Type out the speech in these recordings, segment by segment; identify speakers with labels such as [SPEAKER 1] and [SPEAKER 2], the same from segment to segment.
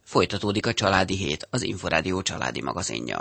[SPEAKER 1] Folytatódik a Családi Hét, az Inforádió családi magazinja.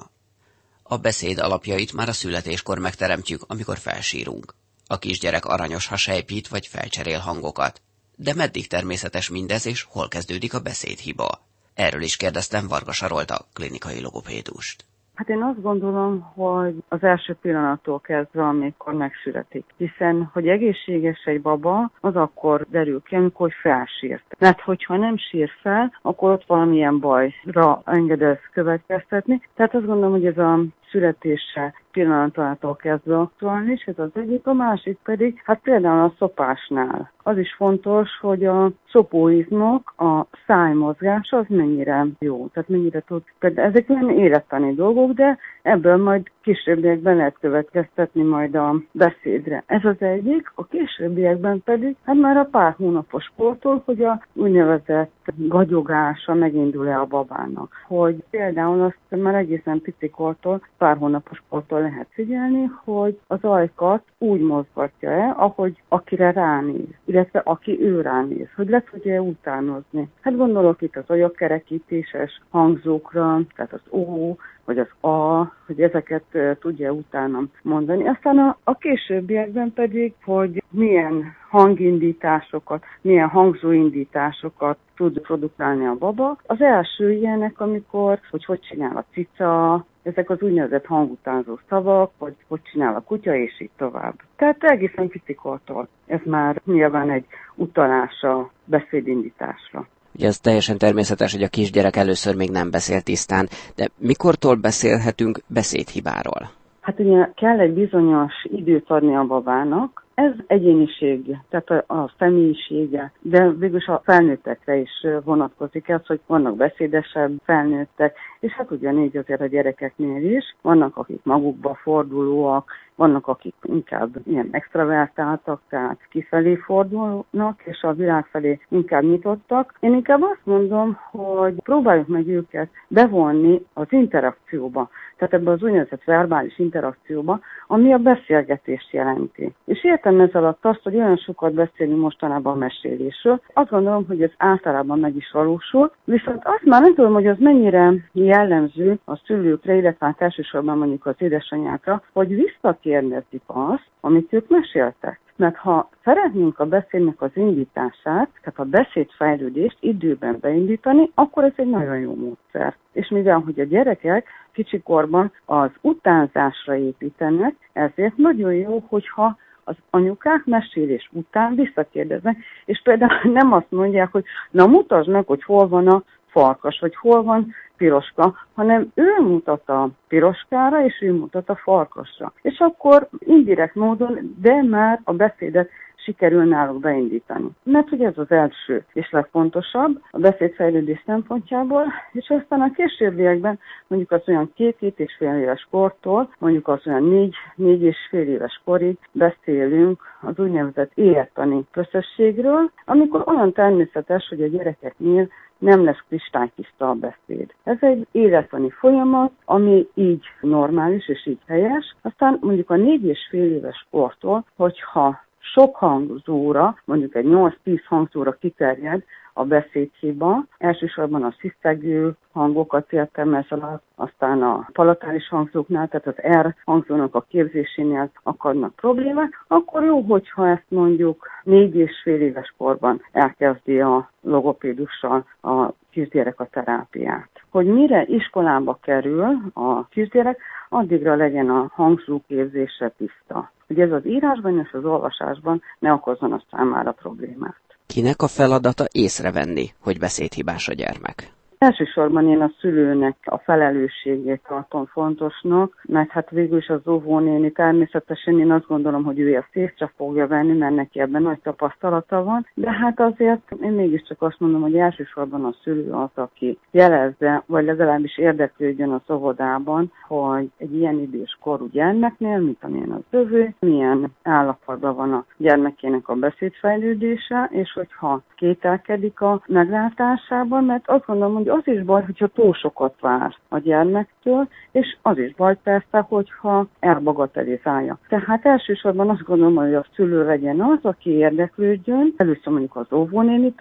[SPEAKER 1] A beszéd alapjait már a születéskor megteremtjük, amikor felsírunk. A kisgyerek aranyos, ha sejpít vagy felcserél hangokat. De meddig természetes mindez, és hol kezdődik a beszédhiba? Erről is kérdeztem Varga Sarolta, klinikai logopédust.
[SPEAKER 2] Hát én azt gondolom, hogy az első pillanattól kezdve, amikor megszületik. Hiszen, hogy egészséges egy baba, az akkor derül ki, amikor felsírt. Mert hogyha nem sír fel, akkor ott valamilyen bajra engedez következtetni. Tehát azt gondolom, hogy ez a születése pillanatától kezdve aktuális, ez az egyik, a másik pedig, hát például a szopásnál. Az is fontos, hogy a szopóizmok, a szájmozgás az mennyire jó, tehát mennyire tud. Például ezek nem élettani dolgok, de ebből majd későbbiekben lehet következtetni majd a beszédre. Ez az egyik, a későbbiekben pedig, hát már a pár hónapos kortól, hogy a úgynevezett gagyogása megindul-e a babának. Hogy például azt már egészen picikortól, pár hónapos kortól lehet figyelni, hogy az ajkat úgy mozgatja-e, ahogy akire ránéz, illetve aki ő ránéz, hogy le tudja utánozni. Hát gondolok itt az agyakkerekítéses hangzókra, tehát az O, vagy az A, hogy ezeket tudja utána mondani. Aztán a későbbiekben pedig, hogy milyen hangindításokat, milyen hangzóindításokat tud produkálni a baba. Az első ilyenek, amikor, hogy csinál a cica, ezek az úgynevezett hangutánzó szavak, vagy hogy csinál a kutya, és így tovább. Tehát egészen picikortól ez már nyilván egy utalás a beszédindításra.
[SPEAKER 1] Ugye ez teljesen természetes, hogy a kisgyerek először még nem beszél tisztán, de mikortól beszélhetünk beszédhibáról?
[SPEAKER 2] Hát ugye kell egy bizonyos időt adni a babának, ez egyéniség, tehát a személyisége, de végülis a felnőttekre is vonatkozik ez, hogy vannak beszédesebb felnőttek, és hát ugyanígy azért a gyerekeknél is, vannak akik magukba fordulóak, vannak akik inkább ilyen extravertáltak, tehát kifelé fordulnak, és a világ felé inkább nyitottak. Én inkább azt mondom, hogy próbáljuk meg őket bevonni az interakcióba, tehát ebbe az úgynevezett verbális interakcióba, ami a beszélgetést jelenti. És értem ez alatt azt, hogy olyan sokat beszélünk mostanában a mesélésről. Azt gondolom, hogy ez általában meg is valósul, viszont azt már nem tudom, hogy az mennyire jellemző a szülőkre, illetve hát elsősorban mondjuk az édesanyákra, hogy visszakérdezik azt, amit ők meséltek. Mert ha szeretnénk a beszédnek az indítását, tehát a beszédfejlődést időben beindítani, akkor ez egy nagyon jó módszer. És mivel, hogy a gyerekek kicsikorban az utánzásra építenek, ezért nagyon jó, hogyha az anyukák mesélés után visszakérdeznek, és például nem azt mondják, hogy na mutasd meg, hogy hol van a farkas, vagy hol van piroska, hanem ő mutat a piroskára, és ő mutat a farkasra. És akkor indirekt módon, de már a beszédet sikerül náluk beindítani. Mert hogy ez az első és legfontosabb a beszédfejlődés szempontjából, és aztán a későbbiekben, mondjuk az olyan 2-2,5 éves kortól, mondjuk az olyan 4-4,5 éves korig beszélünk az úgynevezett élettani közösségről, amikor olyan természetes, hogy a gyerekeknél nem lesz kristálytiszta a beszéd. Ez egy élettani folyamat, ami így normális és így helyes. Aztán mondjuk a 4,5 éves kortól, hogyha sok hangzóra, mondjuk egy 8-10 hangzóra kiterjed a beszédhiba, elsősorban a sziszegő hangokat értem ez alatt, aztán a palatális hangzóknál, tehát az R hangzónak a képzésénél akadnak problémák, akkor jó, hogyha ezt mondjuk 4,5 éves korban elkezdi a logopédussal a kisgyerek a terápiát. Hogy mire iskolába kerül a kisgyerek, addigra legyen a hangzóképzése tiszta. Hogy ez az írásban és az olvasásban ne okozzon a számára problémát.
[SPEAKER 1] Kinek a feladata észrevenni, hogy beszédhibás a gyermek?
[SPEAKER 2] Elsősorban én a szülőnek a felelősségét tartom fontosnak, mert hát végül is az óvónéni természetesen én azt gondolom, hogy ő ezt észre fogja venni, mert neki ebben nagy tapasztalata van, de hát azért én mégiscsak azt mondom, hogy elsősorban a szülő az, aki jelezze, vagy legalábbis érdeklődjön az óvodában, hogy egy ilyen idős korú gyermeknél, mint amilyen az övé, milyen állapotban van a gyermekének a beszédfejlődése, és hogyha kételkedik a meglátásában, mert azt gondolom, hogy az is baj, hogyha túl sokat vár a gyermektől, és az is baj persze, hogyha elbagatelizálja. Tehát elsősorban azt gondolom, hogy a szülő legyen az, aki érdeklődjön, először mondjuk az óvónénitől,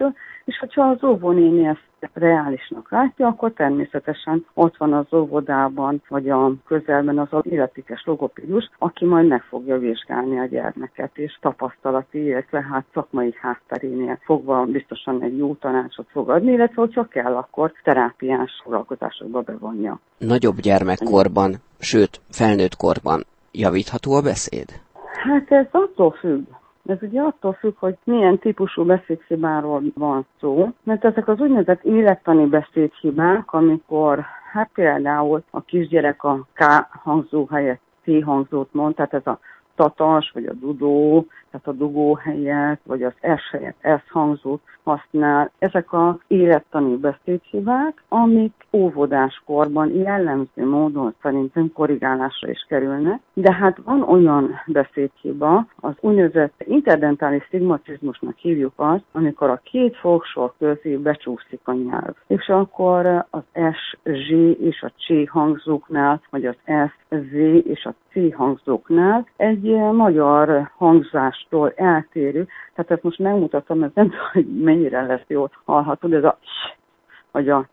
[SPEAKER 2] és hogyha az óvónéni ezt reálisnak látja, akkor természetesen ott van az óvodában, vagy a közelben az illetékes logopédus, aki majd meg fogja vizsgálni a gyermeket, és tapasztalati, illetve szakmai hátterénél fogva biztosan egy jó tanácsot fog adni, illetve hogyha kell, akkor terápiás foglalkozásokba bevonja.
[SPEAKER 1] Nagyobb gyermekkorban, sőt felnőtt korban javítható a beszéd?
[SPEAKER 2] Hát ez attól függ. Ez ugye attól függ, hogy milyen típusú beszédhibáról van szó, mert ezek az úgynevezett élettani beszédhibák, amikor például a kisgyerek a K hangzó helyett C hangzót mond, tehát ez a tatas, vagy a dudó, tehát a dugó helyett, vagy az S helyett S hangzót használ. Ezek az élettani beszédhibák, amik óvodáskorban jellemző módon szerintem korrigálásra is kerülnek, de hát van olyan beszédhiba, az úgynevezett interdentális sztigmatizmusnak hívjuk azt, amikor a két fogsor közé becsúszik a nyelv. És akkor az S, Z és a C hangzóknál, vagy az S, Z és a C hangzóknál egy magyar hangzástól eltérő, tehát ezt most megmutatom, ez nem tudom, hogy mennyire lesz jól hallható, de ez a s, vagy a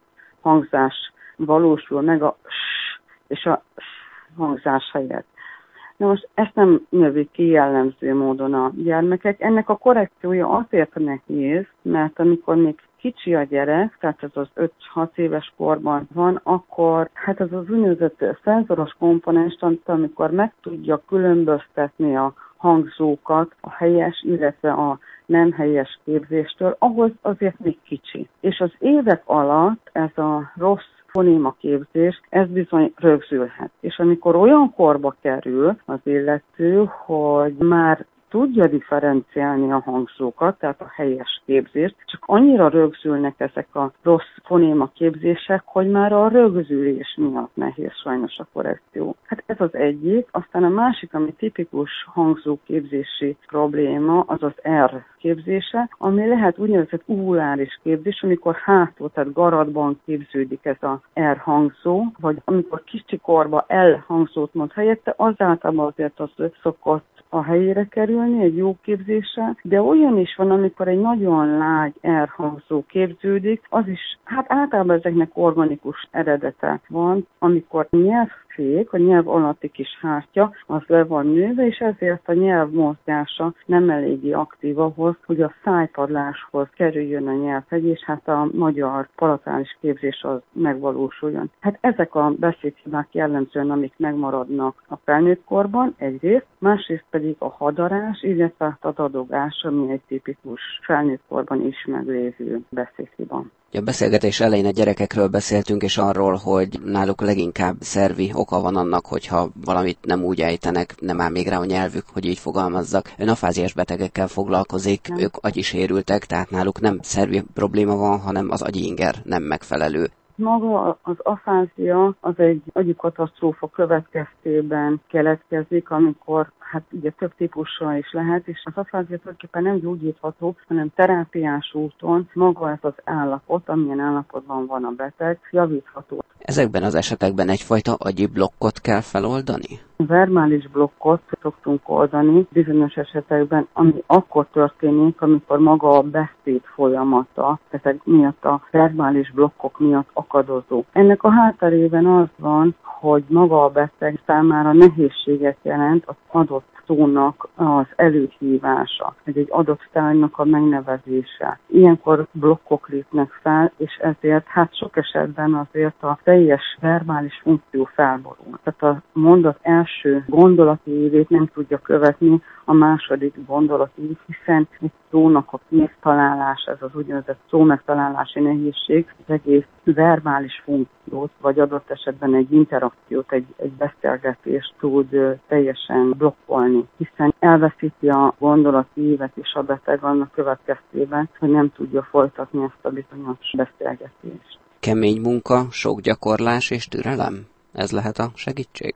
[SPEAKER 2] hangzás valósul meg a s és a s hangzás helyett. Na most ezt nem növik ki jellemző módon a gyermekek. Ennek a korrekciója azért nehéz, mert amikor még kicsi a gyerek, tehát ez az 5-6 éves korban van, akkor ez az úgynevezett szenzoros komponens, amikor meg tudja különböztetni a hangzókat a helyes, illetve a nem helyes képzéstől, ahhoz azért még kicsi. És az évek alatt ez a rossz fonémaképzés, ez bizony rögzülhet. És amikor olyan korba kerül az illető, hogy már tudja differenciálni a hangzókat, tehát a helyes képzést, csak annyira rögzülnek ezek a rossz fonémaképzések, hogy már a rögzülés miatt nehéz sajnos a korrekció. Hát ez az egyik, aztán a másik, ami tipikus hangzóképzési probléma, az az R képzése, ami lehet úgynevezett uvuláris képzés, amikor hátul, tehát garatban képződik ez a R hangzó, vagy amikor kicsi korba L hangzót mond helyette, az általában azért az szokott a helyére kerülni egy jó képzéssel, de olyan is van, amikor egy nagyon lágy R hangzó képződik, az is, általában ezeknek organikus eredete van, amikor nyelvfék, a nyelv alatti kis hártya, az le van nőve, és ezért a nyelv mozgása nem eléggé aktív ahhoz, hogy a szájpadláshoz kerüljön a nyelvhegy, és a magyar palatális képzés az megvalósuljon. Ezek a beszédhibák jellemzően, amik megmaradnak a felnőtt korban egyrészt, másrészt pedig a hadarás, illetve a dadogás, ami egy tipikus felnőtt korban is meglévő beszédhiba.
[SPEAKER 1] A beszélgetés elején a gyerekekről beszéltünk, és arról, hogy náluk leginkább szervi oka van annak, hogyha valamit nem úgy ejtenek, nem áll még rá a nyelvük, hogy így fogalmazzak. Ön afáziás betegekkel foglalkozik, ők agysérültek, tehát náluk nem szervi probléma van, hanem az agyinger nem megfelelő.
[SPEAKER 2] Maga az afázia az egy agyi katasztrófa következtében keletkezik, amikor ugye több típusra is lehet, és az afázia tulajdonképpen nem gyógyítható, hanem terápiás úton maga ez az állapot, amilyen állapotban van a beteg, javítható.
[SPEAKER 1] Ezekben az esetekben egyfajta agyi blokkot kell feloldani?
[SPEAKER 2] Verbális blokkot szoktunk oldani bizonyos esetekben, ami akkor történik, amikor maga a beszéd folyamata, ezek miatt a verbális blokkok miatt akadozó. Ennek a hátterében az van, hogy maga a beteg számára nehézséget jelent az adott szónak az előhívása, egy adott tárgynak a megnevezése. Ilyenkor blokkok lépnek fel, és ezért sok esetben azért a teljes verbális funkció felborul. Tehát a mondat első gondolati évét nem tudja követni a második gondolati, hiszen egy szónak a megtalálása, ez az úgynevezett szó megtalálási nehézség, az egész verbális funkciót, vagy adott esetben egy interakciót, egy beszélgetést tud teljesen blokkolni, hiszen elveszíti a gondolati évet és a beteg annak következtében, hogy nem tudja folytatni ezt a bizonyos beszélgetést.
[SPEAKER 1] Kemény munka, sok gyakorlás és türelem? Ez lehet a segítség?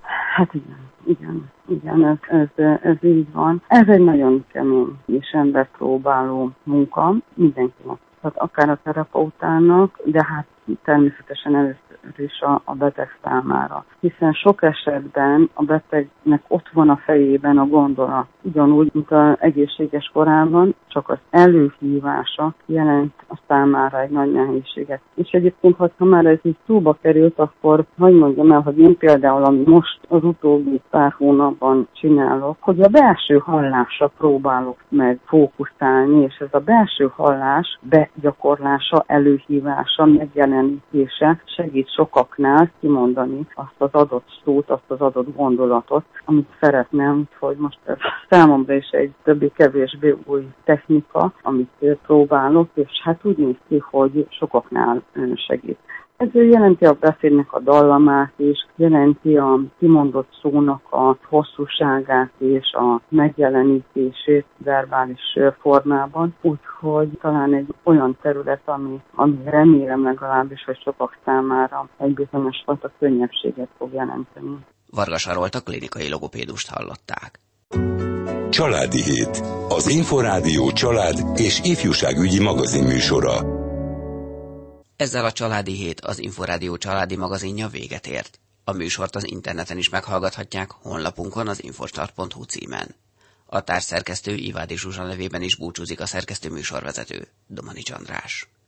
[SPEAKER 2] Igen, ez így van. Ez egy nagyon kemény és emberpróbáló munka mindenkinek. Tehát akár a terapeutának, de természetesen először is a beteg számára. Hiszen sok esetben a betegnek ott van a fejében a gondolat. Ugyanúgy, mint az egészséges korában, csak az előhívása jelent a számára egy nagy nehézséget. És egyébként, ha már ez így szóba került, akkor hadd mondjam el, hogy én például, ami most az utóbbi pár hónapban csinálok, hogy a belső hallásra próbálok meg fókuszálni, és ez a belső hallás begyakorlása, előhívása, megjelenítése segít sokaknál kimondani azt az adott szót, azt az adott gondolatot, amit szeretném, hogy most ez számomra is egy többé-kevésbé új technika, amit próbálok, és hát úgy néz ki, hogy sokaknál segít. Ez jelenti a beszédnek a dallamát is, jelenti a kimondott szónak a hosszúságát és a megjelenítését verbális formában, úgyhogy talán egy olyan terület, ami remélem legalábbis, hogy sokak számára egy bizonyos fajta könnyebbséget fog jelenteni.
[SPEAKER 1] Varga Sarolt, a klinikai logopédust hallották.
[SPEAKER 3] Családi Hét. Az Inforádió család és ifjúságügyi magazinműsora.
[SPEAKER 1] Ezzel a Családi Hét, az Inforádió családi magazinja véget ért. A műsort az interneten is meghallgathatják, honlapunkon az infostart.hu címen. A társszerkesztő Ivádi Zsuzsa nevében is búcsúzik a szerkesztő műsorvezető, Domanics András.